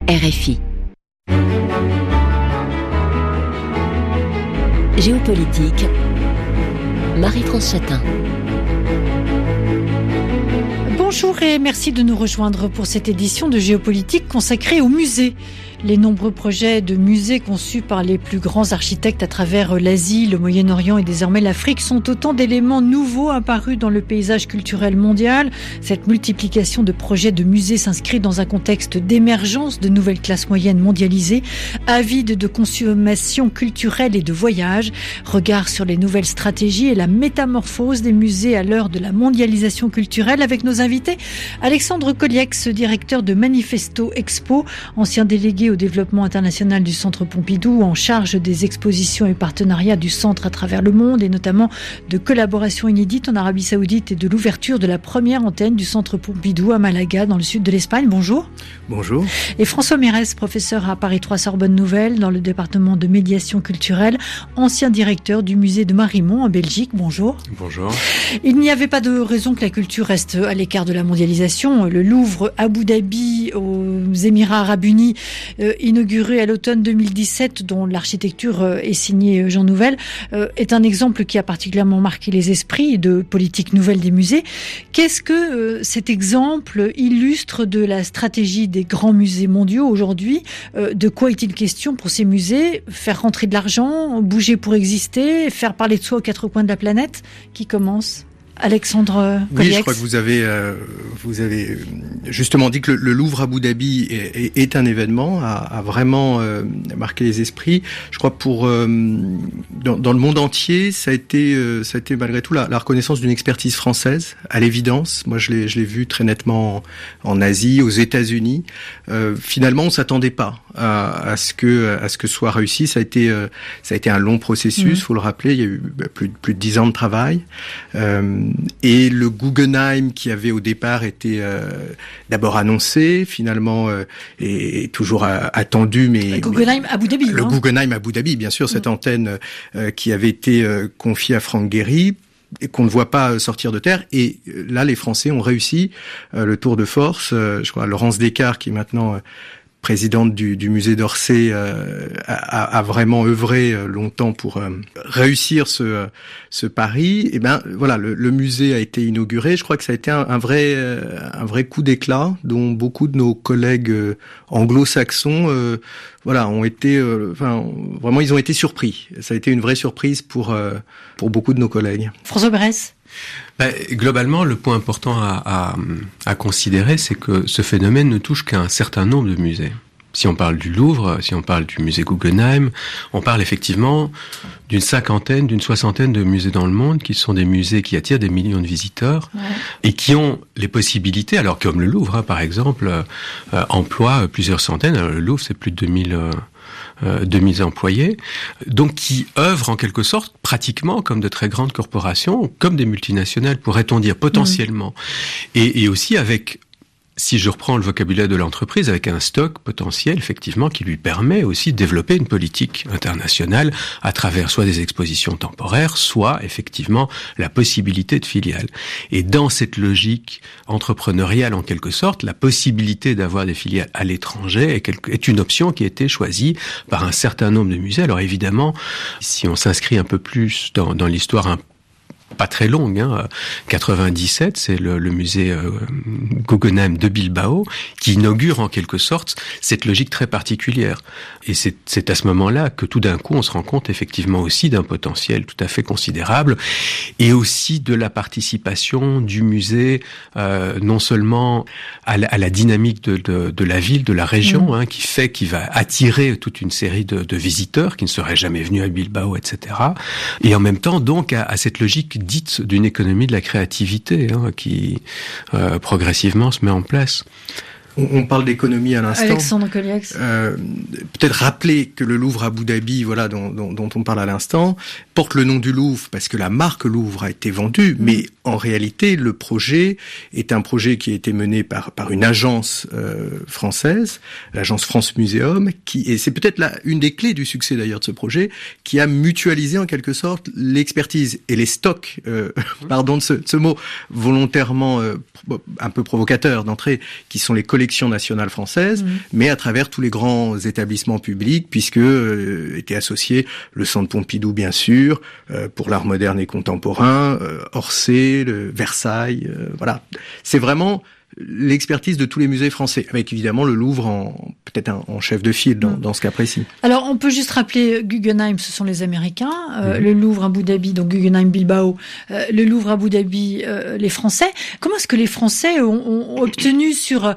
RFI. Géopolitique, Marie-France Chatin. Bonjour et merci de nous rejoindre pour cette édition de Géopolitique consacrée aux musées. Les nombreux projets de musées conçus par les plus grands architectes à travers l'Asie, le Moyen-Orient et désormais l'Afrique sont autant d'éléments nouveaux apparus dans le paysage culturel mondial. Cette multiplication de projets de musées s'inscrit dans un contexte d'émergence de nouvelles classes moyennes mondialisées, avides de consommation culturelle et de voyage. Regard sur les nouvelles stratégies et la métamorphose des musées à l'heure de la mondialisation culturelle avec nos invités. Alexandre Coliex, directeur de Manifesto Expo, ancien délégué au développement international du Centre Pompidou, en charge des expositions et partenariats du Centre à travers le monde et notamment de collaborations inédites en Arabie Saoudite et de l'ouverture de la première antenne du Centre Pompidou à Malaga dans le sud de l'Espagne. Bonjour. Bonjour. Et François Mérès, professeur à Paris 3 Sorbonne Nouvelle dans le département de médiation culturelle, ancien directeur du musée de Marimont en Belgique. Bonjour. Bonjour. Il n'y avait pas de raison que la culture reste à l'écart de la mondialisation. Le Louvre Abu Dhabi aux Émirats Arabes Unis, inauguré à l'automne 2017, dont l'architecture est signée Jean Nouvel, est un exemple qui a particulièrement marqué les esprits de politique nouvelle des musées. Qu'est-ce que cet exemple illustre de la stratégie des grands musées mondiaux aujourd'hui? De quoi est-il question pour ces musées? Faire rentrer de l'argent, bouger pour exister, faire parler de soi aux quatre coins de la planète? Qui commence? Alexandre Coliex. Oui, je crois que vous avez justement dit que le Louvre Abu Dhabi est un événement, a vraiment marqué les esprits. Je crois dans le monde entier, ça a été malgré tout la reconnaissance d'une expertise française, à l'évidence. Moi, je l'ai vu très nettement en Asie, aux États-Unis. Finalement, on s'attendait pas à ce que soit réussi. Ça a été un long processus, faut le rappeler. Il y a eu plus de 10 ans de travail. Et le Guggenheim, qui avait au départ été d'abord annoncé, finalement est toujours attendu, mais le Guggenheim Abu Dhabi. Le Guggenheim Abu Dhabi, bien sûr, cette antenne qui avait été confiée à Franck Gehry, et qu'on ne voit pas sortir de terre. Et là, les Français ont réussi le tour de force. Je crois Laurence Descartes, qui est maintenant présidente du musée d'Orsay, a vraiment œuvré longtemps pour réussir ce pari. Et ben voilà, le musée a été inauguré. Je crois que ça a été un vrai coup d'éclat, dont beaucoup de nos collègues anglo-saxons ont été vraiment, ils ont été surpris. Ça a été une vraie surprise pour beaucoup de nos collègues. François Mérès. Globalement, le point important à considérer, c'est que ce phénomène ne touche qu'un certain nombre de musées. Si on parle du Louvre, si on parle du musée Guggenheim, on parle effectivement d'une soixantaine de musées dans le monde qui sont des musées qui attirent des millions de visiteurs et qui ont les possibilités, alors comme le Louvre, par exemple, emploie plusieurs centaines. Alors, le Louvre, c'est plus de 2000 employés, donc qui œuvrent en quelque sorte pratiquement comme de très grandes corporations, comme des multinationales, pourrait-on dire, potentiellement. Et aussi avec, si je reprends le vocabulaire de l'entreprise, avec un stock potentiel, effectivement, qui lui permet aussi de développer une politique internationale à travers soit des expositions temporaires, soit, effectivement, la possibilité de filiales. Et dans cette logique entrepreneuriale, en quelque sorte, la possibilité d'avoir des filiales à l'étranger est une option qui a été choisie par un certain nombre de musées. Alors évidemment, si on s'inscrit un peu plus dans l'histoire pas très longue, 97, c'est le musée Guggenheim de Bilbao qui inaugure en quelque sorte cette logique très particulière. Et c'est à ce moment-là que tout d'un coup on se rend compte effectivement aussi d'un potentiel tout à fait considérable et aussi de la participation du musée non seulement à la dynamique de la ville, de la région, qui va attirer toute une série de visiteurs qui ne seraient jamais venus à Bilbao, etc. Et en même temps donc à cette logique dite d'une économie de la créativité qui progressivement se met en place. On parle d'économie à l'instant. Alexandre Coliex. Peut-être rappeler que le Louvre Abu Dhabi, dont on parle à l'instant, porte le nom du Louvre parce que la marque Louvre a été vendue, mais en réalité, le projet est un projet qui a été mené par une agence française, l'agence France Muséum, et c'est peut-être une des clés du succès d'ailleurs de ce projet, qui a mutualisé en quelque sorte l'expertise et les stocks, pardon de ce mot volontairement un peu provocateur d'entrée, qui sont les collections collection nationale française, mais à travers tous les grands établissements publics, puisque étaient associés le Centre Pompidou, bien sûr, pour l'art moderne et contemporain, Orsay, le Versailles, voilà. C'est vraiment l'expertise de tous les musées français, avec évidemment le Louvre peut-être en chef de file dans ce cas précis. Alors on peut juste rappeler Guggenheim, ce sont les Américains, le Louvre Abu Dhabi, donc Guggenheim Bilbao, le Louvre Abu Dhabi, les Français. Comment est-ce que les Français ont obtenu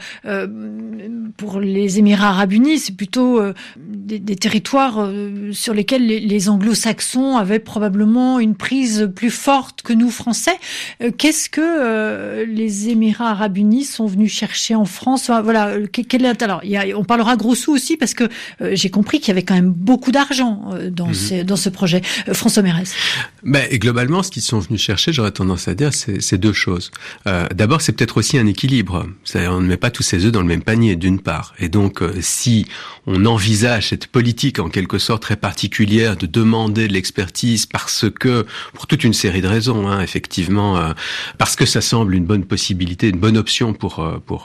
pour les Émirats Arabes Unis, c'est plutôt des territoires sur lesquels les Anglo-Saxons avaient probablement une prise plus forte que nous Français. Qu'est-ce que les Émirats Arabes Unis sont venus chercher en France? Voilà, alors on parlera gros sous aussi parce que j'ai compris qu'il y avait quand même beaucoup d'argent dans ce projet. François Mérès. Et globalement, ce qu'ils sont venus chercher, j'aurais tendance à dire, c'est deux choses. D'abord, c'est peut-être aussi un équilibre. C'est-à-dire, on ne met pas tous ses œufs dans le même panier, d'une part. Et donc, si on envisage cette politique en quelque sorte très particulière de demander de l'expertise parce que, pour toute une série de raisons, effectivement, parce que ça semble une bonne possibilité, une bonne option pour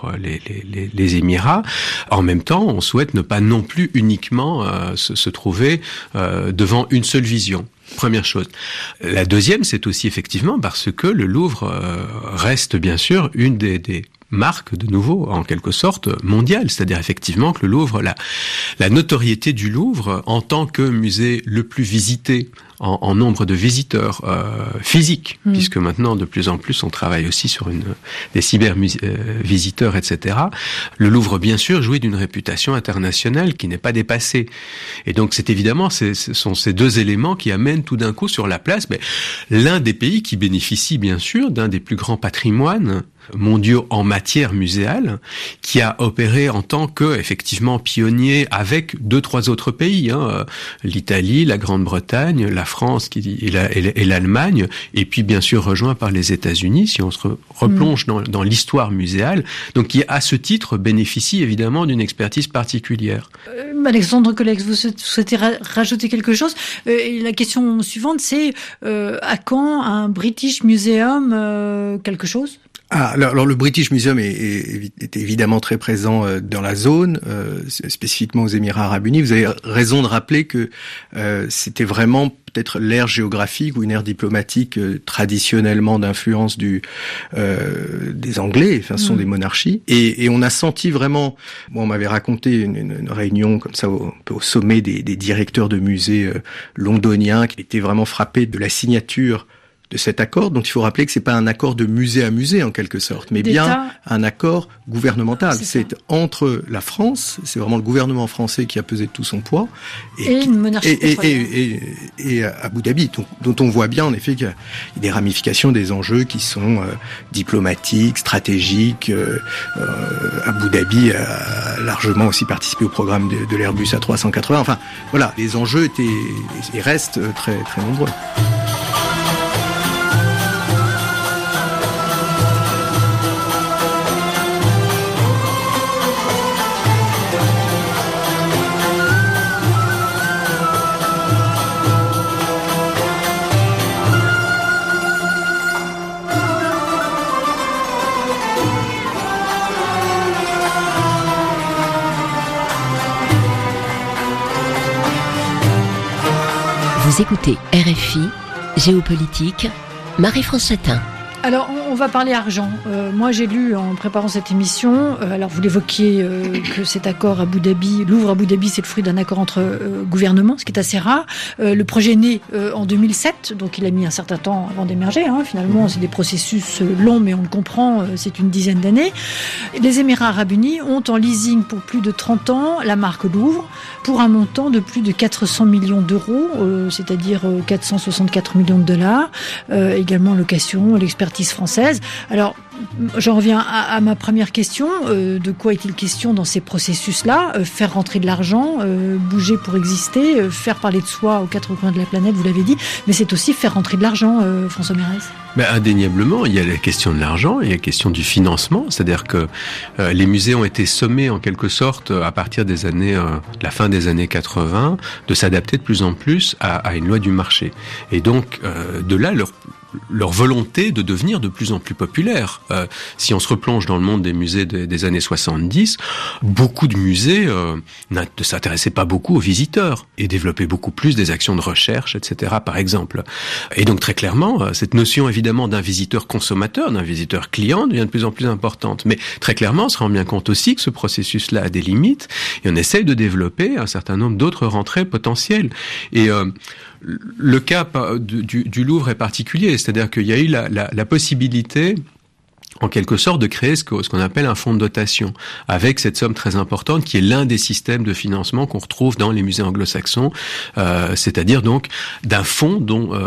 les Émirats. En même temps, on souhaite ne pas non plus uniquement se trouver devant une seule vision. Première chose. La deuxième, c'est aussi effectivement parce que le Louvre reste bien sûr une des marques de nouveau, en quelque sorte, mondiale. C'est-à-dire effectivement que le Louvre, la notoriété du Louvre en tant que musée le plus visité en nombre de visiteurs physiques, puisque maintenant de plus en plus on travaille aussi sur des cyber-visiteurs, etc. Le Louvre, bien sûr, jouit d'une réputation internationale qui n'est pas dépassée. Et donc c'est évidemment, ce sont ces deux éléments qui amènent tout d'un coup sur la place l'un des pays qui bénéficie bien sûr d'un des plus grands patrimoines mondiaux en matière muséale, qui a opéré en tant que effectivement pionnier avec 2-3 autres pays, l'Italie, la Grande-Bretagne, la France et l'Allemagne, et puis bien sûr rejoint par les États-Unis, si on se replonge dans l'histoire muséale, donc qui à ce titre bénéficie évidemment d'une expertise particulière. Alexandre Collex, vous souhaitez rajouter quelque chose? Et la question suivante, c'est à quand un British Museum quelque chose? Alors le British Museum est évidemment très présent dans la zone, spécifiquement aux Émirats Arabes Unis. Vous avez raison de rappeler que c'était vraiment peut-être l'ère géographique ou une ère diplomatique traditionnellement d'influence des Anglais, ce sont des monarchies. Et on a senti vraiment, on m'avait raconté une réunion comme ça au sommet des directeurs de musées londoniens qui étaient vraiment frappés de la signature de cet accord, dont il faut rappeler que c'est pas un accord de musée à musée en quelque sorte, mais bien un accord gouvernemental. C'est entre la France, c'est vraiment le gouvernement français qui a pesé de tout son poids, et une monarchie et Abu Dhabi, dont on voit bien en effet qu'il y a des ramifications, des enjeux qui sont diplomatiques, stratégiques. Abu Dhabi a largement aussi participé au programme de l'Airbus A380. Enfin, voilà, les enjeux étaient et restent très très nombreux. Vous écoutez RFI, Géopolitique, Marie-France Chatin. Alors, on va parler argent. Moi, j'ai lu en préparant cette émission, alors vous l'évoquiez, que cet accord Abu Dhabi, Louvre Abu Dhabi, c'est le fruit d'un accord entre gouvernements, ce qui est assez rare. Le projet est né en 2007, donc il a mis un certain temps avant d'émerger. Finalement, c'est des processus longs, mais on le comprend, c'est une dizaine d'années. Les Émirats Arabes Unis ont en leasing pour plus de 30 ans la marque Louvre, pour un montant de plus de 400 millions d'euros, c'est-à-dire 464 millions de dollars. Également location, l'expertise française. Alors, j'en reviens à ma première question. De quoi est-il question dans ces processus-là? Faire rentrer de l'argent, bouger pour exister, faire parler de soi aux quatre coins de la planète, vous l'avez dit, mais c'est aussi faire rentrer de l'argent, François Mérès. Indéniablement, il y a la question de l'argent, il y a la question du financement, c'est-à-dire que les musées ont été sommés en quelque sorte à partir des années, la fin des années 80, de s'adapter de plus en plus à une loi du marché. Et donc, de là, leur volonté de devenir de plus en plus populaires. Si on se replonge dans le monde des musées des années 70, beaucoup de musées ne s'intéressaient pas beaucoup aux visiteurs et développaient beaucoup plus des actions de recherche, etc., par exemple. Et donc, très clairement, cette notion, évidemment, d'un visiteur consommateur, d'un visiteur client, devient de plus en plus importante. Mais très clairement, on se rend bien compte aussi que ce processus-là a des limites et on essaye de développer un certain nombre d'autres rentrées potentielles. Et le cas du Louvre est particulier, c'est-à-dire qu'il y a eu la possibilité, en quelque sorte, de créer ce qu'on appelle un fonds de dotation, avec cette somme très importante qui est l'un des systèmes de financement qu'on retrouve dans les musées anglo-saxons, c'est-à-dire donc d'un fonds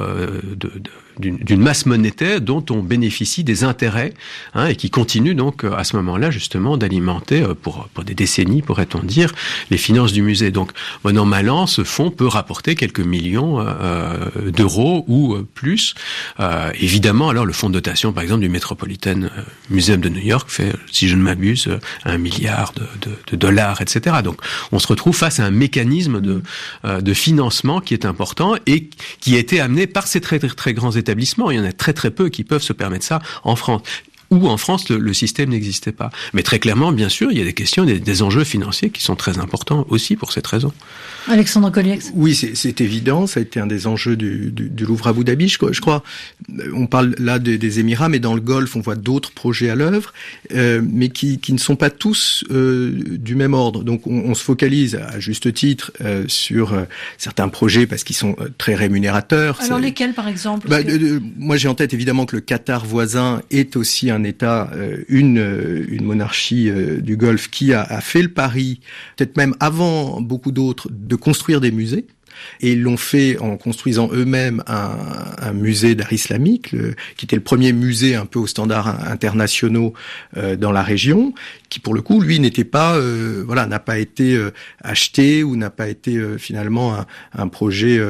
d'une masse monétaire dont on bénéficie des intérêts, et qui continue donc à ce moment-là justement d'alimenter pour des décennies, pourrait-on dire, les finances du musée. Donc, bon an mal an, ce fonds peut rapporter quelques millions d'euros ou plus. Évidemment, alors le fonds de dotation, par exemple, du Metropolitan Museum de New York fait, si je ne m'abuse, 1 milliard de dollars, etc. Donc, on se retrouve face à un mécanisme de financement qui est important et qui a été amené par ces très, très, très grands établissements. Il y en a très très peu qui peuvent se permettre ça en France. Où en France, le système n'existait pas. Mais très clairement, bien sûr, il y a des questions, des enjeux financiers qui sont très importants aussi pour cette raison. Alexandre Colliax. Oui, c'est évident, ça a été un des enjeux du Louvre Abu Dhabi. Je crois, on parle là des Émirats, mais dans le Golfe, on voit d'autres projets à l'œuvre, mais qui ne sont pas tous du même ordre. Donc on se focalise à juste titre sur certains projets parce qu'ils sont très rémunérateurs. Alors lesquels, par exemple? Moi, j'ai en tête évidemment que le Qatar voisin est aussi un État, une monarchie du Golfe qui a fait le pari, peut-être même avant beaucoup d'autres, de construire des musées. Et ils l'ont fait en construisant eux-mêmes un musée d'art islamique, qui était le premier musée un peu aux standards internationaux dans la région, qui pour le coup, lui, n'était pas, n'a pas été acheté ou n'a pas été finalement un projet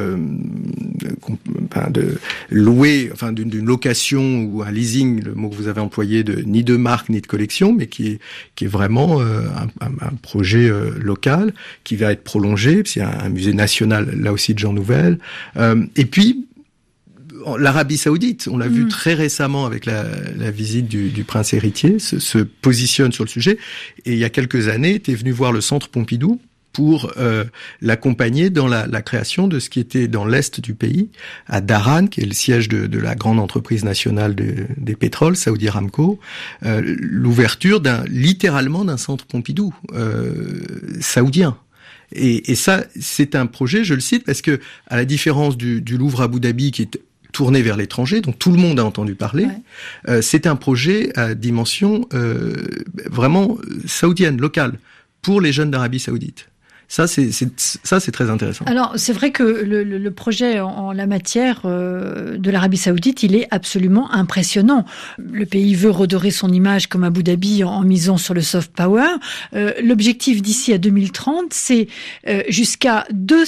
de louer, enfin d'une location ou un leasing, le mot que vous avez employé, ni de marque ni de collection, mais qui est vraiment un projet local qui va être prolongé. C'est un musée national là aussi de gens nouvelles. Et puis l'Arabie Saoudite, on l'a vu très récemment avec la visite du prince héritier, se positionne sur le sujet. Et il y a quelques années, était venu voir le Centre Pompidou pour l'accompagner dans la création de ce qui était dans l'est du pays, à Dharan, qui est le siège de la grande entreprise nationale des pétroles, Saudi Aramco, l'ouverture littéralement d'un Centre Pompidou saoudien. Et ça, c'est un projet, je le cite, parce que, à la différence du Louvre Abu Dhabi, qui est tourné vers l'étranger, dont tout le monde a entendu parler, c'est un projet à dimension vraiment saoudienne, locale, pour les jeunes d'Arabie Saoudite. Ça, c'est très intéressant. Alors, c'est vrai que le projet en la matière de l'Arabie Saoudite, il est absolument impressionnant. Le pays veut redorer son image comme Abu Dhabi en misant sur le soft power. L'objectif d'ici à 2030, c'est jusqu'à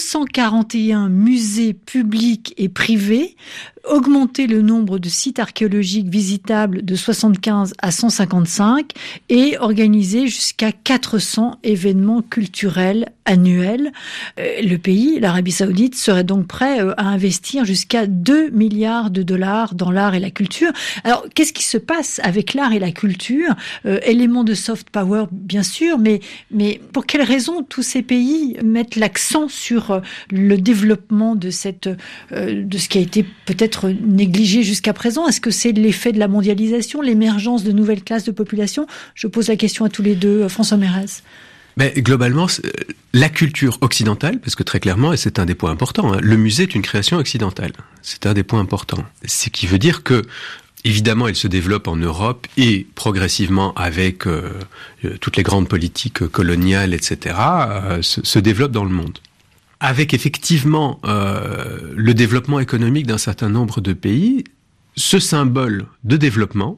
241 musées publics et privés, augmenter le nombre de sites archéologiques visitables de 75 à 155 et organiser jusqu'à 400 événements culturels annuels. Le pays, l'Arabie Saoudite, serait donc prêt à investir jusqu'à 2 milliards de dollars dans l'art et la culture. Alors, qu'est-ce qui se passe avec l'art et la culture? Élément de soft power, bien sûr, mais pour quelles raisons tous ces pays mettent l'accent sur le développement de ce qui a été peut-être négligé jusqu'à présent? Est-ce que c'est l'effet de la mondialisation, l'émergence de nouvelles classes de population? Je pose la question à tous les deux. François Mérez. Mais globalement, la culture occidentale, parce que très clairement, et c'est un des points importants, le musée est une création occidentale. C'est un des points importants. Ce qui veut dire que, évidemment, il se développe en Europe et progressivement avec toutes les grandes politiques coloniales, etc., se développe dans le monde. Avec effectivement le développement économique d'un certain nombre de pays, ce symbole de développement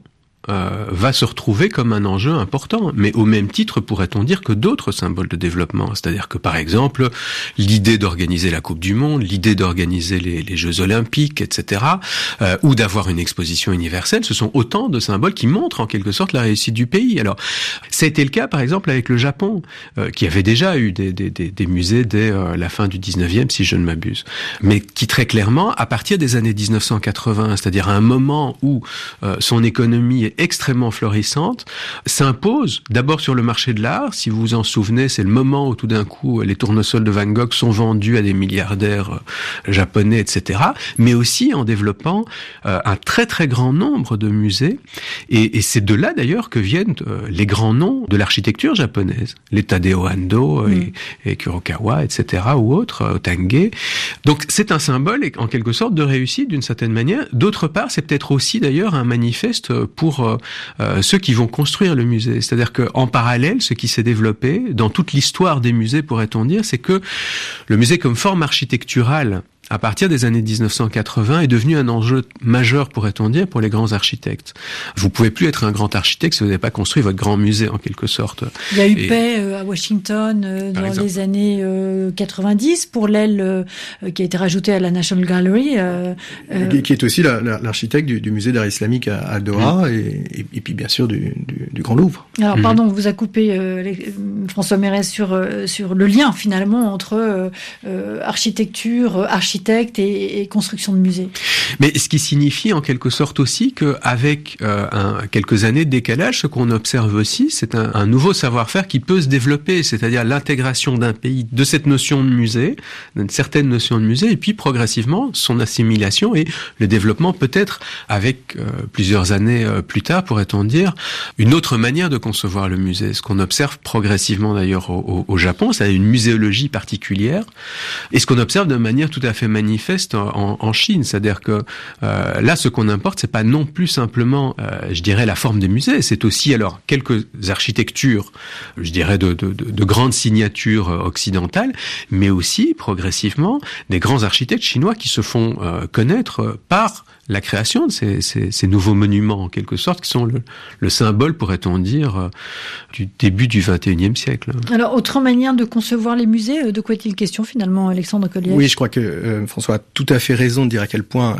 va se retrouver comme un enjeu important. Mais au même titre, pourrait-on dire que d'autres symboles de développement, c'est-à-dire que par exemple, l'idée d'organiser la Coupe du Monde, l'idée d'organiser les Jeux Olympiques, etc., ou d'avoir une exposition universelle, ce sont autant de symboles qui montrent en quelque sorte la réussite du pays. Alors, ça a été le cas par exemple avec le Japon, qui avait déjà eu des musées dès la fin du 19e, si je ne m'abuse, mais qui très clairement, à partir des années 1980, c'est-à-dire à un moment où son économie est extrêmement florissante, s'impose d'abord sur le marché de l'art. Si vous vous en souvenez, c'est le moment où tout d'un coup les tournesols de Van Gogh sont vendus à des milliardaires japonais, etc., mais aussi en développant un très très grand nombre de musées, et c'est de là d'ailleurs que viennent les grands noms de l'architecture japonaise, les Tadao Ando et Kurokawa, etc., ou autres, Otange. Donc c'est un symbole en quelque sorte de réussite d'une certaine manière. D'autre part, c'est peut-être aussi d'ailleurs un manifeste pour ceux qui vont construire le musée. C'est-à-dire qu'en parallèle, ce qui s'est développé dans toute l'histoire des musées, pourrait-on dire, c'est que le musée comme forme architecturale, à partir des années 1980, est devenu un enjeu majeur, pourrait-on dire, pour les grands architectes. Vous pouvez plus être un grand architecte si vous n'avez pas construit votre grand musée, en quelque sorte. Il y a eu paix à Washington dans les années 90 pour l'aile qui a été rajoutée à la National Gallery. Qui est aussi l'architecte du musée d'art islamique à Doha et puis bien sûr du Grand Louvre. Alors pardon, vous a coupé François Mérès sur le lien finalement entre architecture, architecte et construction de musées. Mais ce qui signifie en quelque sorte aussi qu'avec quelques années de décalage, ce qu'on observe aussi, c'est un nouveau savoir-faire qui peut se développer, c'est-à-dire l'intégration d'un pays de cette notion de musée, d'une certaine notion de musée, et puis progressivement son assimilation et le développement peut-être avec plusieurs années plus tard, pourrait-on dire, une autre manière de concevoir le musée. Ce qu'on observe progressivement d'ailleurs au Japon, c'est une muséologie particulière, et ce qu'on observe de manière tout à fait manifeste en Chine, c'est-à-dire que là, ce qu'on importe, c'est pas non plus simplement, je dirais, la forme des musées, c'est aussi alors quelques architectures, je dirais, de grandes signatures occidentales, mais aussi progressivement des grands architectes chinois qui se font connaître par la création de ces nouveaux monuments, en quelque sorte, qui sont le symbole, pourrait-on dire, du début du XXIe siècle. Alors, autre manière de concevoir les musées, de quoi est-il question finalement, Alexandre Collier ? Oui, je crois que François a tout à fait raison de dire à quel point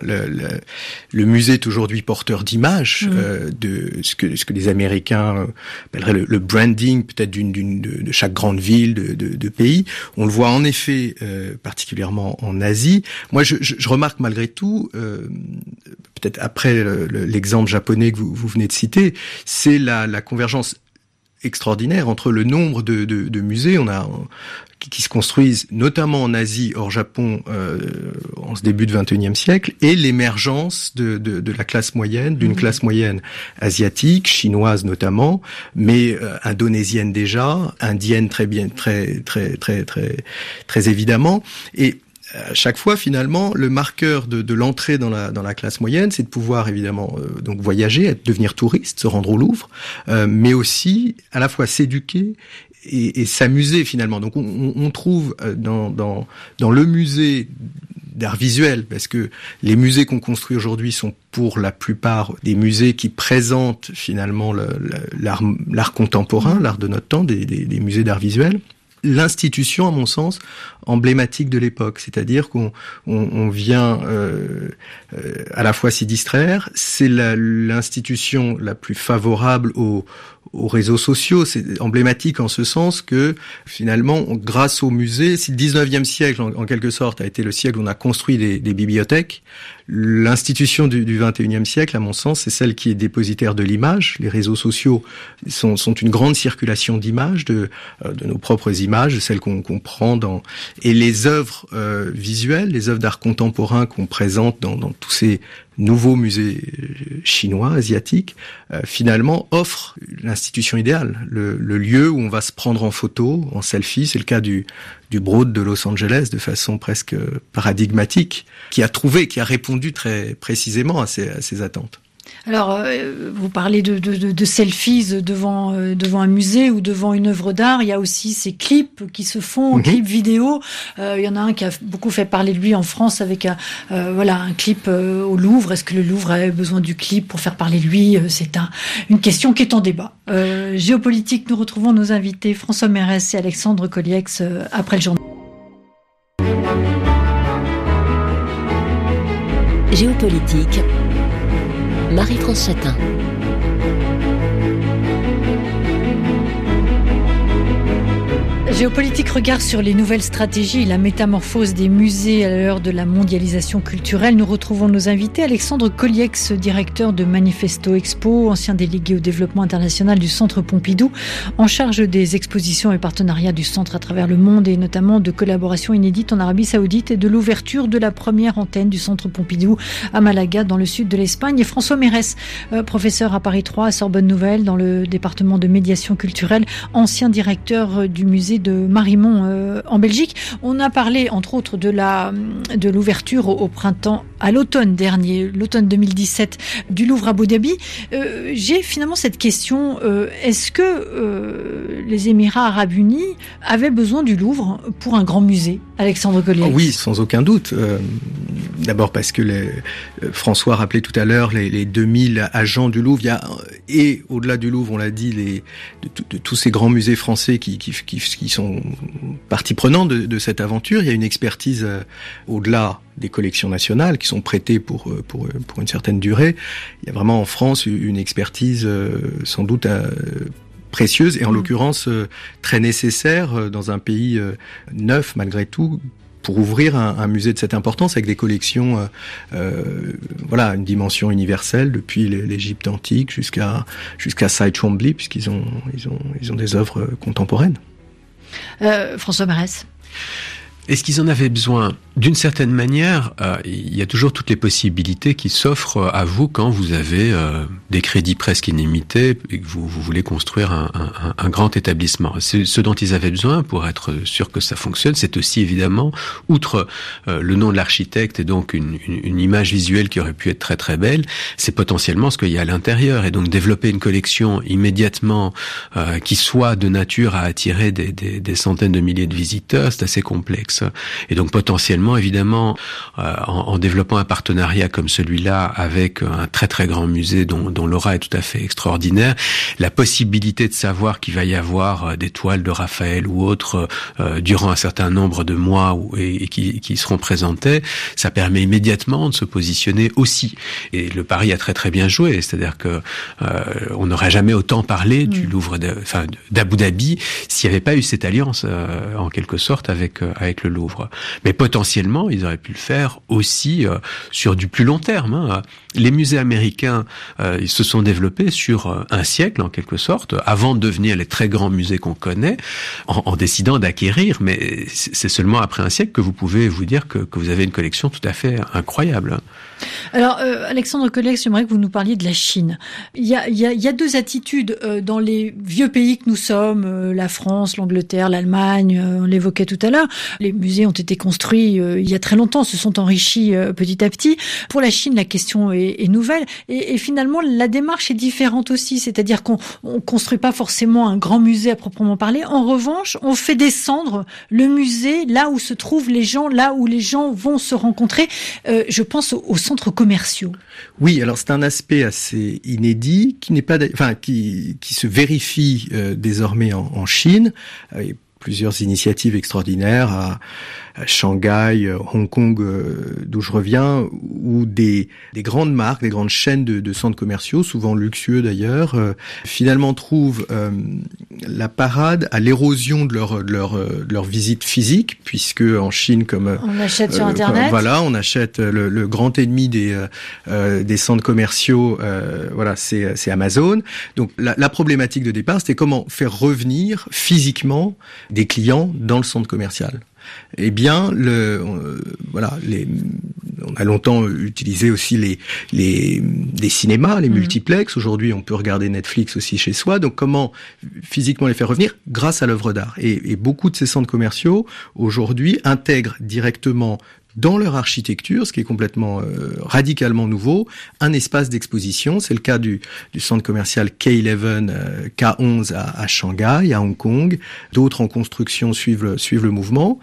le musée est aujourd'hui porteur d'images, de ce que les Américains appelleraient le branding, peut-être de chaque grande ville, de pays. On le voit en effet particulièrement en Asie. Moi, je remarque malgré tout, peut-être après l'exemple japonais que vous venez de citer, c'est la convergence extraordinaire entre le nombre de musées qui se construisent notamment en Asie, hors Japon, en ce début de XXIe siècle, et l'émergence de la classe moyenne, d'une classe moyenne asiatique, chinoise notamment, mais indonésienne déjà, indienne très évidemment, et à chaque fois, finalement, le marqueur de l'entrée dans la classe moyenne, c'est de pouvoir évidemment donc voyager, devenir touriste, se rendre au Louvre, mais aussi à la fois s'éduquer et s'amuser finalement. Donc on trouve dans le musée d'art visuel, parce que les musées qu'on construit aujourd'hui sont pour la plupart des musées qui présentent finalement l'art contemporain, l'art de notre temps, des musées d'art visuel. L'institution, à mon sens, emblématique de l'époque, c'est-à-dire qu'on vient à la fois s'y distraire, c'est l'institution la plus favorable aux réseaux sociaux, c'est emblématique en ce sens que finalement, grâce au musée, si le 19e siècle en quelque sorte a été le siècle où on a construit des bibliothèques, l'institution du 21e siècle, à mon sens, c'est celle qui est dépositaire de l'image. Les réseaux sociaux sont une grande circulation d'images, de nos propres images, de celles qu'on prend et les œuvres visuelles, les œuvres d'art contemporain qu'on présente dans tous ces nouveaux musées chinois, asiatiques, finalement offrent l'institution idéale, le lieu où on va se prendre en photo, en selfie. C'est le cas du Broad de Los Angeles, de façon presque paradigmatique, qui a répondu très précisément à ces attentes. Alors, vous parlez de selfies devant un musée ou devant une œuvre d'art. Il y a aussi ces clips qui se font, clips vidéo. Il y en a un qui a beaucoup fait parler de lui en France avec un clip au Louvre. Est-ce que le Louvre a besoin du clip pour faire parler de lui? C'est une question qui est en débat. Géopolitique, nous retrouvons nos invités François Mérès et Alexandre Coliex après le journal. Géopolitique, Marie-France Chatin. Géopolitique, regard sur les nouvelles stratégies et la métamorphose des musées à l'heure de la mondialisation culturelle. Nous retrouvons nos invités. Alexandre Coliex, directeur de Manifesto Expo, ancien délégué au développement international du Centre Pompidou, en charge des expositions et partenariats du Centre à travers le monde et notamment de collaborations inédites en Arabie Saoudite et de l'ouverture de la première antenne du Centre Pompidou à Malaga, dans le sud de l'Espagne. Et François Mérès, professeur à Paris 3, à Sorbonne Nouvelle, dans le département de médiation culturelle, ancien directeur du musée de Marimont en Belgique. On a parlé entre autres de l'ouverture au printemps, à l'automne dernier, l'automne 2017 du Louvre à Abu Dhabi. J'ai finalement cette question, est-ce que les Émirats Arabes Unis avaient besoin du Louvre pour un grand musée? Alexandre Coliex. Oui, sans aucun doute. D'abord parce que François rappelait tout à l'heure les 2000 agents du Louvre. Il y a, et au-delà du Louvre, on l'a dit, de tous ces grands musées français qui sont partie prenante de cette aventure. Il y a une expertise au-delà des collections nationales qui sont prêtées pour une certaine durée. Il y a vraiment en France une expertise sans doute précieuse et en l'occurrence très nécessaire dans un pays neuf malgré tout, pour ouvrir un musée de cette importance avec des collections, une dimension universelle depuis l'Égypte antique jusqu'à Saïd Chambly, puisqu'ils ont des œuvres contemporaines. François Mérès. Est-ce qu'ils en avaient besoin? D'une certaine manière, il y a toujours toutes les possibilités qui s'offrent à vous quand vous avez des crédits presque illimités et que vous voulez construire un grand établissement. Ce dont ils avaient besoin pour être sûr que ça fonctionne, c'est aussi évidemment, outre le nom de l'architecte et donc une image visuelle qui aurait pu être très très belle, c'est potentiellement ce qu'il y a à l'intérieur. Et donc développer une collection immédiatement qui soit de nature à attirer des centaines de milliers de visiteurs, c'est assez complexe. Et donc potentiellement, évidemment, en développant un partenariat comme celui-là avec un très très grand musée dont l'aura est tout à fait extraordinaire, la possibilité de savoir qu'il va y avoir des toiles de Raphaël ou autres durant un certain nombre de mois et qui seront présentées, ça permet immédiatement de se positionner aussi. Et le pari a très très bien joué, c'est-à-dire que on n'aurait jamais autant parlé du Louvre d'Abu Dhabi s'il n'y avait pas eu cette alliance en quelque sorte avec le Louvre. Mais potentiellement, ils auraient pu le faire aussi sur du plus long terme. Les musées américains, ils se sont développés sur un siècle, en quelque sorte, avant de devenir les très grands musées qu'on connaît, en décidant d'acquérir. Mais c'est seulement après un siècle que vous pouvez vous dire que vous avez une collection tout à fait incroyable. Alors, Alexandre Coliex, j'aimerais que vous nous parliez de la Chine. Il y a deux attitudes dans les vieux pays que nous sommes, la France, l'Angleterre, l'Allemagne, on l'évoquait tout à l'heure. Les musées ont été construits il y a très longtemps, se sont enrichis petit à petit. Pour la Chine, la question est nouvelle et finalement la démarche est différente aussi, c'est-à-dire qu'on construit pas forcément un grand musée à proprement parler. En revanche, on fait descendre le musée là où se trouvent les gens, là où les gens vont se rencontrer. Je pense aux centres commerciaux. Oui, alors c'est un aspect assez inédit qui n'est pas, qui se vérifie désormais en Chine. Plusieurs initiatives extraordinaires à Shanghai, Hong Kong, d'où je reviens, où des grandes marques, des grandes chaînes de centres commerciaux, souvent luxueux d'ailleurs, finalement trouvent la parade à l'érosion de leur visite physique, puisque en Chine, comme on achète sur Internet, on achète le grand ennemi des centres commerciaux, c'est Amazon. Donc la problématique de départ, c'était comment faire revenir physiquement des clients dans le centre commercial. Eh bien, on a longtemps utilisé aussi les cinémas, les multiplex. Aujourd'hui, on peut regarder Netflix aussi chez soi. Donc, comment physiquement les faire revenir? Grâce à l'œuvre d'art. Et beaucoup de ces centres commerciaux, aujourd'hui, intègrent directement dans leur architecture, ce qui est complètement radicalement nouveau, un espace d'exposition. C'est le cas du centre commercial K11, K11 à Shanghai, à Hong Kong. D'autres en construction suivent le mouvement,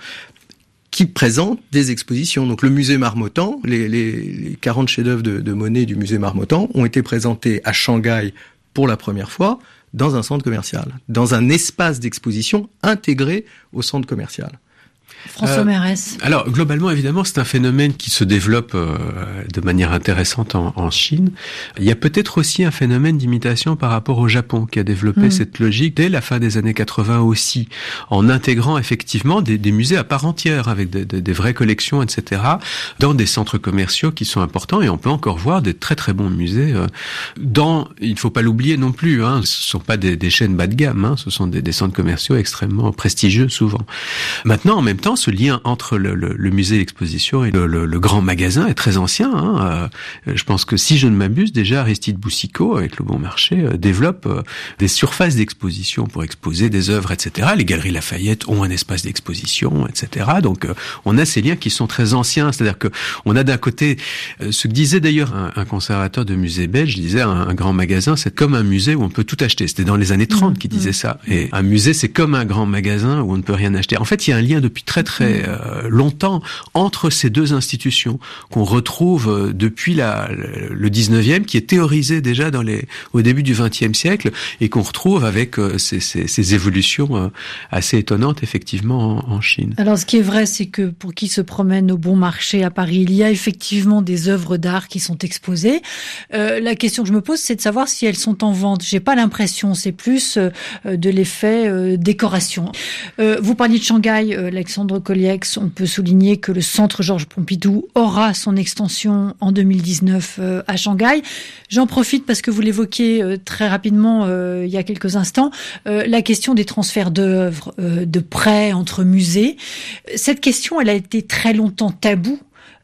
qui présentent des expositions. Donc le musée Marmottan, les 40 chefs-d'œuvre de Monet du musée Marmottan ont été présentés à Shanghai pour la première fois dans un centre commercial, dans un espace d'exposition intégré au centre commercial. François Mérès. Alors, globalement, évidemment, c'est un phénomène qui se développe de manière intéressante en Chine. Il y a peut-être aussi un phénomène d'imitation par rapport au Japon qui a développé cette logique dès la fin des années 80 aussi, en intégrant effectivement des musées à part entière avec des vraies collections, etc., dans des centres commerciaux qui sont importants. Et on peut encore voir des très très bons musées il ne faut pas l'oublier non plus, ce ne sont pas des chaînes bas de gamme, ce sont des centres commerciaux extrêmement prestigieux souvent. Maintenant, en même temps, ce lien entre le musée et l'exposition et le grand magasin est très ancien. Je pense que, si je ne m'abuse, déjà Aristide Boucicaut, avec Le Bon Marché, développe des surfaces d'exposition pour exposer des œuvres, etc. Les Galeries Lafayette ont un espace d'exposition, etc. Donc, on a ces liens qui sont très anciens. C'est-à-dire que on a d'un côté ce que disait d'ailleurs un conservateur de musée belge, il disait un grand magasin, c'est comme un musée où on peut tout acheter. C'était dans les années 30 qu'il disait ça. Et un musée, c'est comme un grand magasin où on ne peut rien acheter. En fait, il y a un lien depuis très longtemps entre ces deux institutions qu'on retrouve depuis le 19e, qui est théorisé déjà au début du 20e siècle et qu'on retrouve avec ces évolutions assez étonnantes effectivement en Chine. Alors ce qui est vrai, c'est que pour qui se promène au Bon Marché à Paris, il y a effectivement des œuvres d'art qui sont exposées. La question que je me pose, c'est de savoir si elles sont en vente. J'ai pas l'impression, c'est plus de l'effet décoration. Vous parliez de Shanghai, Alexandre Colliex, on peut souligner que le centre Georges Pompidou aura son extension en 2019 à Shanghai. J'en profite parce que vous l'évoquiez très rapidement il y a quelques instants, la question des transferts d'œuvres, de prêts entre musées. Cette question, elle a été très longtemps taboue.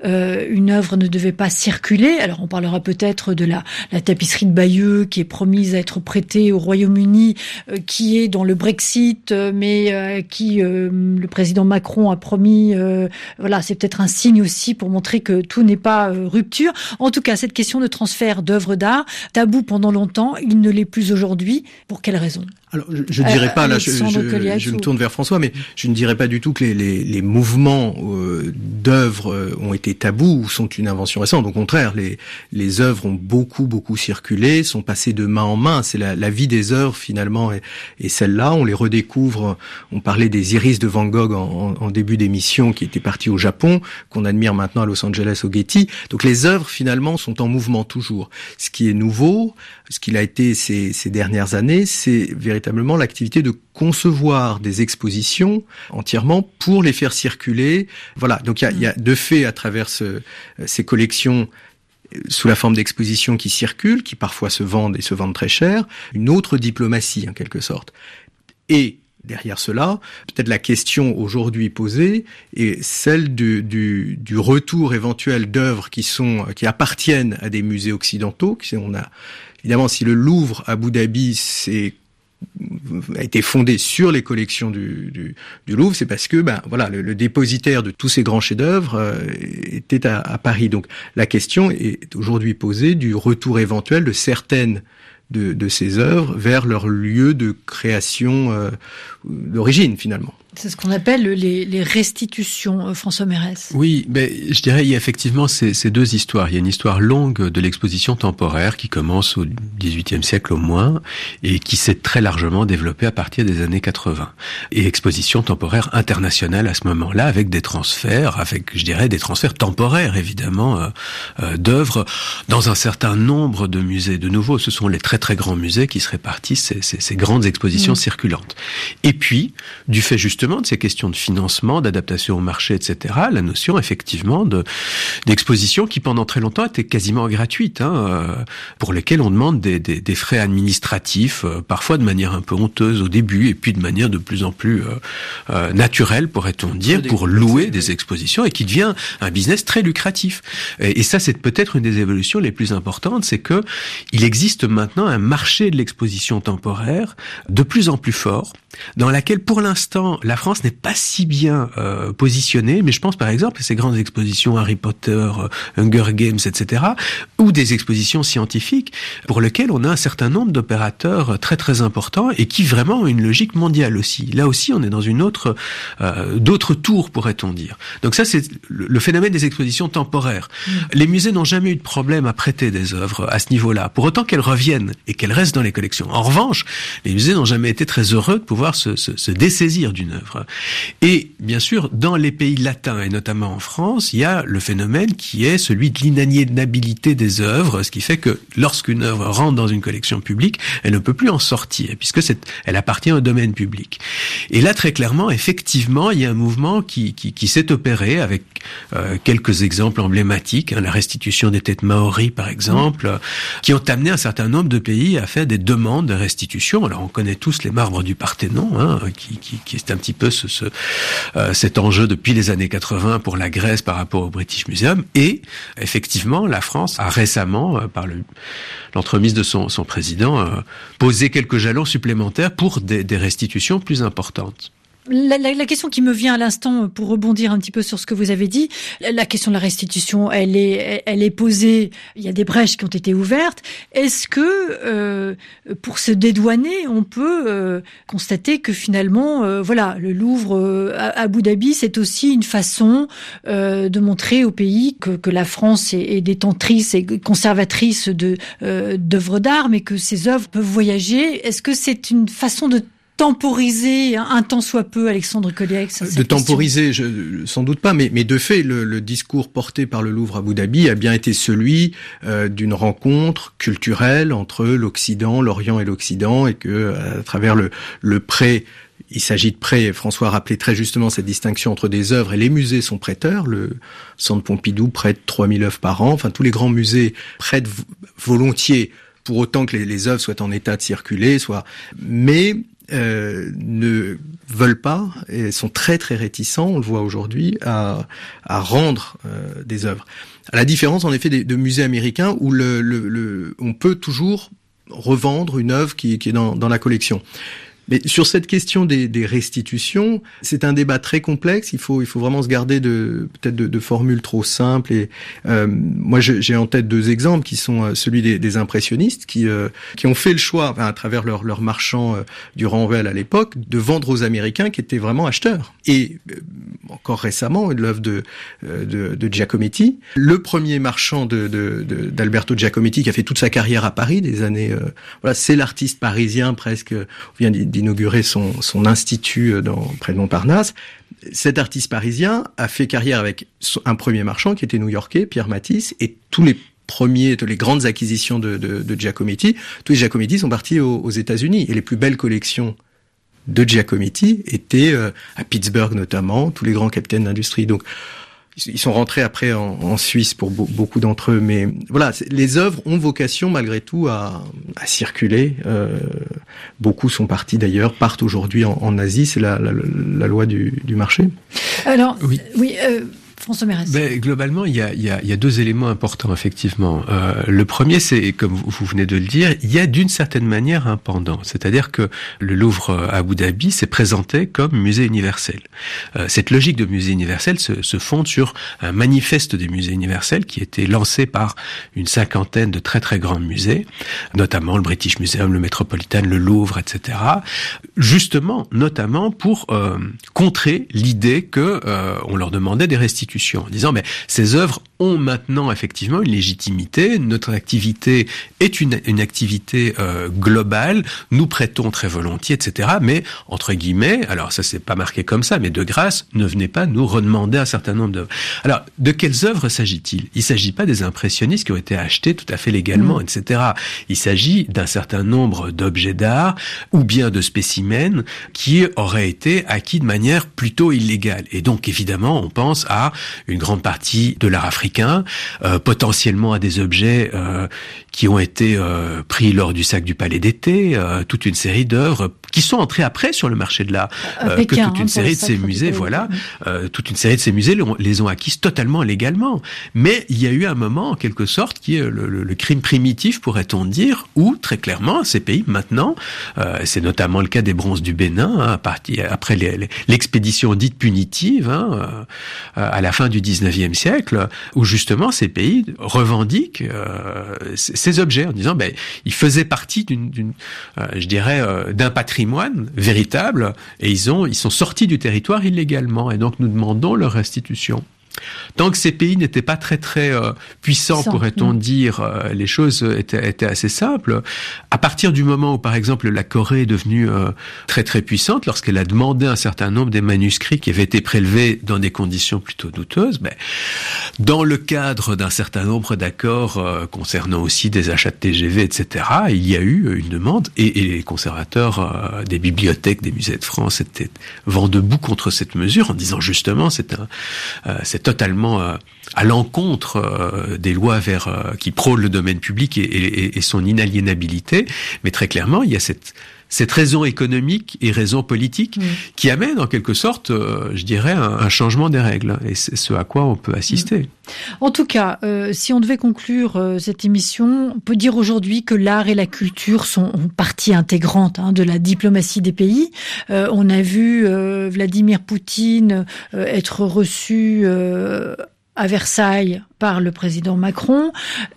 Une œuvre ne devait pas circuler. Alors on parlera peut-être de la tapisserie de Bayeux qui est promise à être prêtée au Royaume-Uni, qui est dans le Brexit, mais qui le président Macron a promis. Voilà, c'est peut-être un signe aussi pour montrer que tout n'est pas rupture. En tout cas, cette question de transfert d'œuvres d'art, tabou pendant longtemps, il ne l'est plus aujourd'hui. Pour quelle raison ? Alors, je ne dirais pas, là, je me tourne vers François, mais je ne dirais pas du tout que les mouvements d'œuvres ont été tabous ou sont une invention récente. Au contraire, les œuvres ont beaucoup circulé, sont passées de main en main. C'est la vie des œuvres, finalement, et celle-là, on les redécouvre. On parlait des iris de Van Gogh en début d'émission, qui étaient partis au Japon, qu'on admire maintenant à Los Angeles au Getty. Donc les œuvres, finalement, sont en mouvement toujours. Ce qui est nouveau, ce qu'il a été ces dernières années, c'est véritablement l'activité de concevoir des expositions entièrement pour les faire circuler. Voilà, donc il y a de fait à travers ces collections sous la forme d'expositions qui circulent, qui parfois se vendent très cher, une autre diplomatie en quelque sorte. Et derrière cela, peut-être la question aujourd'hui posée est celle du retour éventuel d'œuvres qui appartiennent à des musées occidentaux. Évidemment, si le Louvre à Abu Dhabi a été fondé sur les collections du Louvre, c'est parce que le dépositaire de tous ces grands chefs-d'œuvre était à Paris. Donc la question est aujourd'hui posée du retour éventuel de certaines de ces œuvres vers leur lieu de création d'origine finalement. C'est ce qu'on appelle les restitutions, François Mérès. Oui, je dirais il y a effectivement ces deux histoires. Il y a une histoire longue de l'exposition temporaire qui commence au XVIIIe siècle au moins et qui s'est très largement développée à partir des années 80. Et exposition temporaire internationale à ce moment-là avec des transferts, des transferts temporaires évidemment d'œuvres dans un certain nombre de musées. De nouveau, ce sont les très très grands musées qui se répartissent ces grandes expositions circulantes. Et puis, du fait justement de ces questions de financement, d'adaptation au marché, etc., la notion effectivement d'exposition qui pendant très longtemps était quasiment gratuite, pour lesquelles on demande des frais administratifs, parfois de manière un peu honteuse au début, et puis de manière de plus en plus naturelle, pourrait-on dire, pour louer des expositions, et qui devient un business très lucratif. Et ça, c'est peut-être une des évolutions les plus importantes, c'est que il existe maintenant un marché de l'exposition temporaire de plus en plus fort, dans laquelle pour l'instant la la France n'est pas si bien positionnée, mais je pense par exemple à ces grandes expositions Harry Potter, Hunger Games, etc., ou des expositions scientifiques pour lesquelles on a un certain nombre d'opérateurs très très importants et qui vraiment ont une logique mondiale aussi. Là aussi, on est dans une autre, d'autres tours, pourrait-on dire. Donc ça, c'est le phénomène des expositions temporaires. Les musées n'ont jamais eu de problème à prêter des œuvres à ce niveau-là, pour autant qu'elles reviennent et qu'elles restent dans les collections. En revanche, les musées n'ont jamais été très heureux de pouvoir se dessaisir d'une œuvre. Et bien sûr, dans les pays latins, et notamment en France, il y a le phénomène qui est celui de l'inaliénabilité des œuvres, ce qui fait que lorsqu'une œuvre rentre dans une collection publique, elle ne peut plus en sortir, puisque elle appartient au domaine public. Et là, très clairement, effectivement, il y a un mouvement qui s'est opéré avec quelques exemples emblématiques, la restitution des têtes maoris, par exemple, qui ont amené un certain nombre de pays à faire des demandes de restitution. Alors, on connaît tous les marbres du Parthénon, qui est un petit peu cet enjeu depuis les années 80 pour la Grèce par rapport au British Museum. Et effectivement, la France a récemment, par l'entremise de son président, posé quelques jalons supplémentaires pour des restitutions plus importantes. La question qui me vient à l'instant, pour rebondir un petit peu sur ce que vous avez dit, la question de la restitution, elle est posée. Il y a des brèches qui ont été ouvertes. Est-ce que, pour se dédouaner, on peut constater que finalement, le Louvre à Abu Dhabi, c'est aussi une façon de montrer au pays que la France est détentrice et conservatrice d'œuvres d'art, mais que ces œuvres peuvent voyager. Est-ce que c'est une façon de temporiser un tant soit peu, Alexandre Kolliex? De temporiser, sans doute pas, mais de fait, le discours porté par le Louvre à Abu Dhabi a bien été celui d'une rencontre culturelle entre l'Occident, l'Orient et l'Occident, et que à travers le prêt, il s'agit de prêt. François rappelait très justement cette distinction entre des œuvres, et les musées sont prêteurs. Le Centre Pompidou prête 3000 œuvres par an. Enfin, tous les grands musées prêtent volontiers, pour autant que les œuvres soient en état de circuler, mais ne veulent pas et sont très très réticents, on le voit aujourd'hui, à rendre des œuvres. À la différence en effet de musées américains où on peut toujours revendre une œuvre qui est dans la collection. Mais sur cette question des restitutions, c'est un débat très complexe. Il faut vraiment se garder de formules trop simples. Et moi, j'ai en tête deux exemples qui sont celui des impressionnistes qui ont fait le choix, à travers leur marchand du Ranvel à l'époque, de vendre aux Américains qui étaient vraiment acheteurs. Et encore récemment, l'œuvre de Giacometti, le premier marchand d'Alberto Giacometti, qui a fait toute sa carrière à Paris, des années. C'est l'artiste parisien presque. On vient d'inaugurer son institut près de Montparnasse. Cet artiste parisien a fait carrière avec un premier marchand qui était new-yorkais, Pierre Matisse, et toutes les grandes acquisitions de Giacometti, tous les Giacometti sont partis aux États-Unis, et les plus belles collections de Giacometti étaient à Pittsburgh notamment, tous les grands capitaines d'industrie. Donc ils sont rentrés après en Suisse pour beaucoup d'entre eux, mais voilà, les œuvres ont vocation malgré tout à circuler. Beaucoup sont partis d'ailleurs, partent aujourd'hui en Asie, c'est la loi du marché. Alors, oui. François Mérès. Globalement, il y a deux éléments importants, effectivement. Le premier, c'est, comme vous venez de le dire, il y a d'une certaine manière un pendant. C'est-à-dire que le Louvre à Abu Dhabi s'est présenté comme musée universel. Cette logique de musée universel se fonde sur un manifeste des musées universels qui était lancé par une cinquantaine de très très grands musées, notamment le British Museum, le Metropolitan, le Louvre, etc. Justement, notamment pour contrer l'idée que on leur demandait des restitutions, en disant ces œuvres ont maintenant effectivement une légitimité, notre activité est une activité globale, nous prêtons très volontiers, etc. Mais entre guillemets, alors ça c'est pas marqué comme ça, mais de grâce, ne venez pas nous redemander un certain nombre d'œuvres. Alors de quelles œuvres s'agit-il? Il s'agit pas des impressionnistes qui ont été achetés tout à fait légalement, etc. Il s'agit d'un certain nombre d'objets d'art ou bien de spécimens qui auraient été acquis de manière plutôt illégale. Et donc évidemment, on pense à une grande partie de l'art africain, potentiellement à des objets qui ont été pris lors du sac du Palais d'été, toute une série d'œuvres qui sont entrées après sur le marché de l'art, que toute une série de ces musées, toute une série de ces musées les ont acquises totalement légalement. Mais il y a eu un moment, en quelque sorte, qui est le crime primitif, pourrait-on dire, où très clairement ces pays maintenant, c'est notamment le cas des bronzes du Bénin, après l'expédition dite punitive, à la fin du 19e siècle, où justement ces pays revendiquent ces objets en disant, ils faisaient partie d'un patrimoine véritable, et ils sont sortis du territoire illégalement, et donc nous demandons leur restitution. Tant que ces pays n'étaient pas très puissants, pourrait-on dire, les choses étaient assez simples. À partir du moment où, par exemple, la Corée est devenue très puissante, lorsqu'elle a demandé un certain nombre des manuscrits qui avaient été prélevés dans des conditions plutôt douteuses, dans le cadre d'un certain nombre d'accords concernant aussi des achats de TGV, etc., il y a eu une demande, et les conservateurs des bibliothèques des musées de France étaient vent debout contre cette mesure, en disant justement c'est totalement à l'encontre des lois qui prônent le domaine public et son inaliénabilité. Mais très clairement, il y a cette raison économique et raison politique qui amène en quelque sorte, un changement des règles. Et c'est ce à quoi on peut assister. En tout cas, si on devait conclure cette émission, on peut dire aujourd'hui que l'art et la culture sont partie intégrante de la diplomatie des pays. On a vu Vladimir Poutine être reçu à Versailles par le président Macron.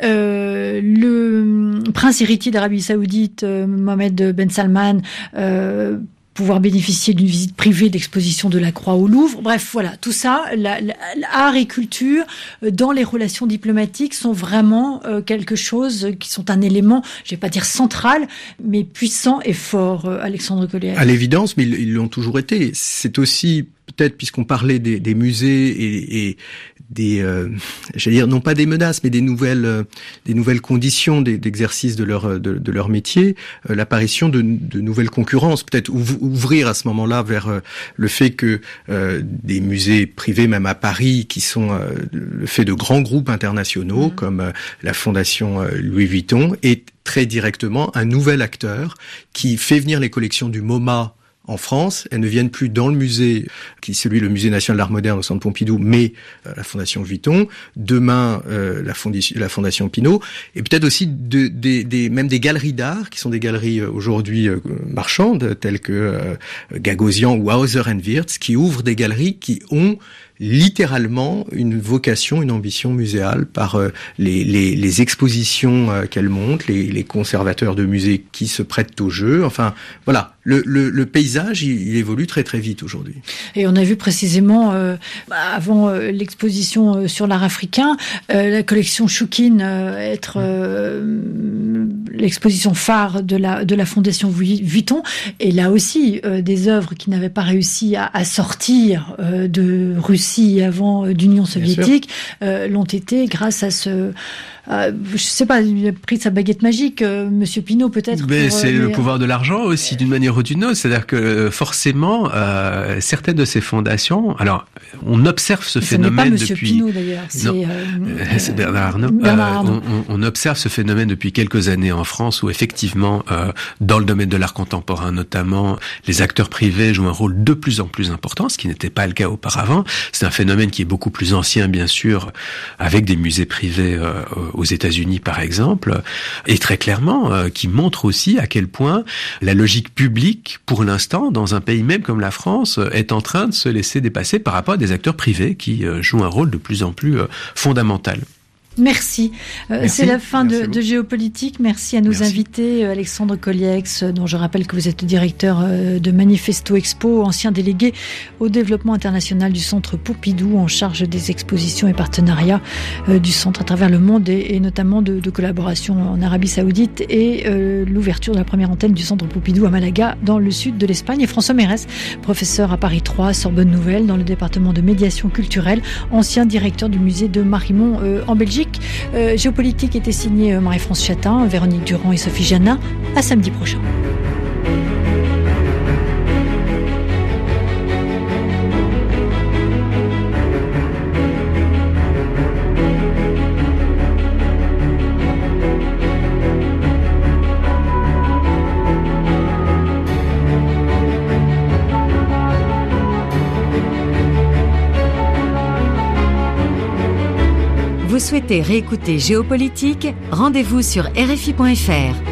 Le prince héritier d'Arabie Saoudite, Mohammed Ben Salman, pouvoir bénéficier d'une visite privée d'exposition de la Croix au Louvre. Bref, voilà, tout ça, art et culture dans les relations diplomatiques sont vraiment quelque chose qui sont un élément, je vais pas dire central, mais puissant et fort, Alexandre Collier. À l'évidence, mais ils l'ont toujours été. C'est aussi, peut-être, puisqu'on parlait des musées et des, j'allais dire, non pas des menaces, mais des nouvelles conditions d'exercice de leur métier, l'apparition de nouvelles concurrences, peut-être ouvrir à ce moment-là vers le fait que des musées privés, même à Paris, qui sont le fait de grands groupes internationaux comme la Fondation Louis Vuitton, est très directement un nouvel acteur qui fait venir les collections du MoMA en France. Elles ne viennent plus dans le musée, qui est le musée national d'art moderne au Centre Pompidou, mais la Fondation Vuitton. Demain, la Fondation Pinault, et peut-être aussi même des galeries d'art, qui sont des galeries aujourd'hui marchandes, telles que Gagosian ou Hauser & Wirth, qui ouvrent des galeries qui ont littéralement une vocation, une ambition muséale par les expositions qu'elles montent, les conservateurs de musées qui se prêtent au jeu. Enfin, voilà, le paysage, il évolue très vite aujourd'hui. Et on a vu précisément, avant l'exposition sur l'art africain, la collection Choukine être l'exposition phare de la Fondation Vuitton. Et là aussi, des œuvres qui n'avaient pas réussi à sortir de Russie avant d'Union soviétique l'ont été grâce à ce... je sais pas, il a pris sa baguette magique, Monsieur Pinault peut-être. Mais c'est le pouvoir de l'argent aussi, d'une manière ou d'une autre. C'est-à-dire que forcément, certaines de ces fondations, alors on observe ce phénomène depuis. C'est pas Monsieur Pinault d'ailleurs. C'est Bernard Arnault. On observe ce phénomène depuis quelques années en France, où effectivement, dans le domaine de l'art contemporain notamment, les acteurs privés jouent un rôle de plus en plus important, ce qui n'était pas le cas auparavant. C'est un phénomène qui est beaucoup plus ancien, bien sûr, avec des musées privés aux États-Unis par exemple, et très clairement qui montre aussi à quel point la logique publique, pour l'instant, dans un pays même comme la France, est en train de se laisser dépasser par rapport à des acteurs privés qui jouent un rôle de plus en plus fondamental. Merci. C'est la fin de Géopolitique. Merci à nos invités, Alexandre Colliex, dont je rappelle que vous êtes le directeur de Manifesto Expo, ancien délégué au développement international du Centre Pompidou, en charge des expositions et partenariats du Centre à travers le monde, et notamment de collaboration en Arabie Saoudite, et l'ouverture de la première antenne du Centre Pompidou à Malaga, dans le sud de l'Espagne. Et François Mérès, professeur à Paris 3, Sorbonne Nouvelle, dans le département de médiation culturelle, ancien directeur du musée de Marimont en Belgique. Géopolitique était signé Marie-France Chatin, Véronique Durand et Sophie Janin. À samedi prochain. Vous souhaitez réécouter Géopolitique ? Rendez-vous sur RFI.fr.